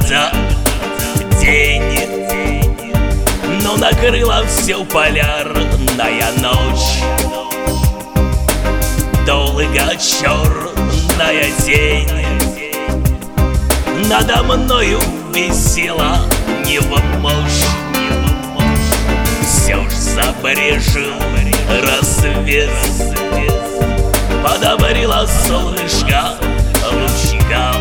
догнаться день, но накрыла все полярная ночь. Долго черная тень надо мною висела невмочь. Все ж забрежил рассвет, подобрила солнышко лучикам.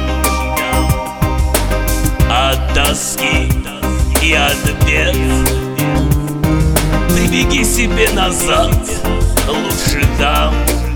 От тоски и от бед ты беги себе назад, лучше там.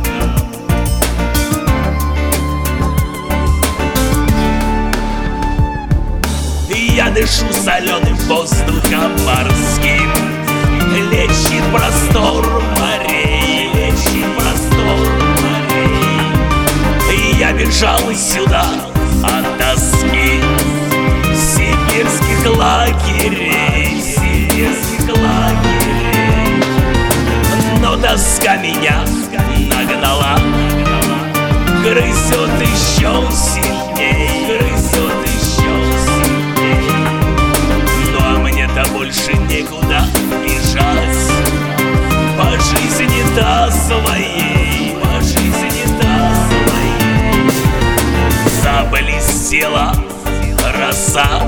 Я дышу соленым воздухом морским, лечит простор морей, лечит простор морей. И я бежал сюда от тоски сибирских лагерей, сибирских лагерей. Но тоска меня нагнала, грызет еще сильней, грызет еще сильней. Ну а мне-то больше некуда бежать по жизни-то своей, по жизни-то своей. Заблестела роса,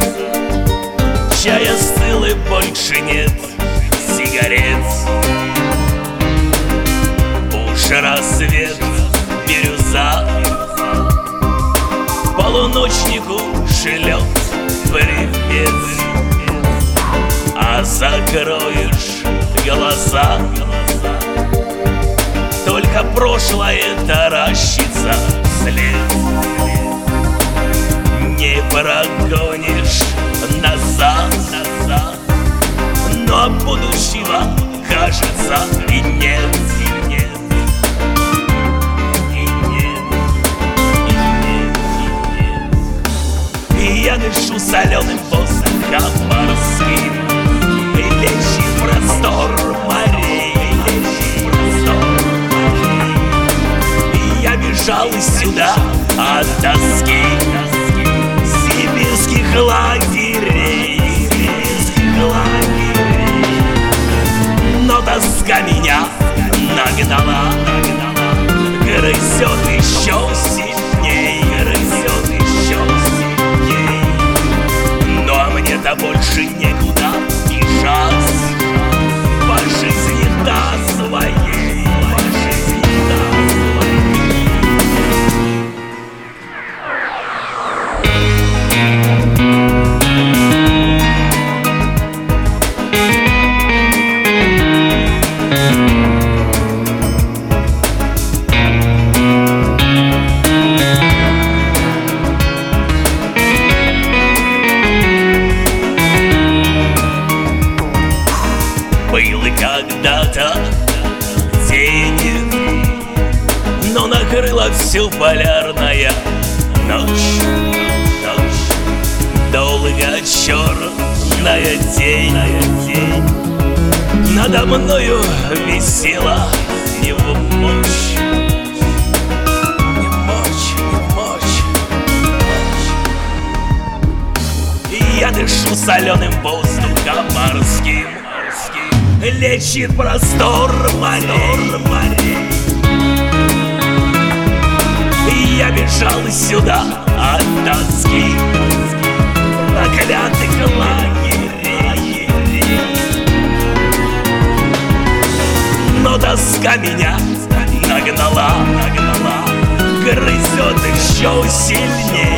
чай остыл и больше нет сигарет. Уж рассвет, бирюза полуночнику шлет привет. А закроешь глаза, только прошлое таращится вслед. Не прогонишь назад, но будущего, кажется, и нет, и нет, и нет, и нет, и нет. И я дышу соленым воздухом морским, и лечит простор морей, лечит простор морей. И я бежал сюда от тоски сибирских лагерей, сибирских лагерей. Но тоска меня нагнала, грызет еще сильней, грызет еще сильней. Ну а мне-то больше некуда бежать по жизни-то своей, по жизни-то своей. Был когда-то день, но накрыла всю полярная ночь. Долго черная тень надо мною висела невмочь. И я дышу соленым воздухом морским, лечит простор морей. И я бежал сюда от тоски проклятых лагерей. Но тоска меня нагнала, грызет еще сильней.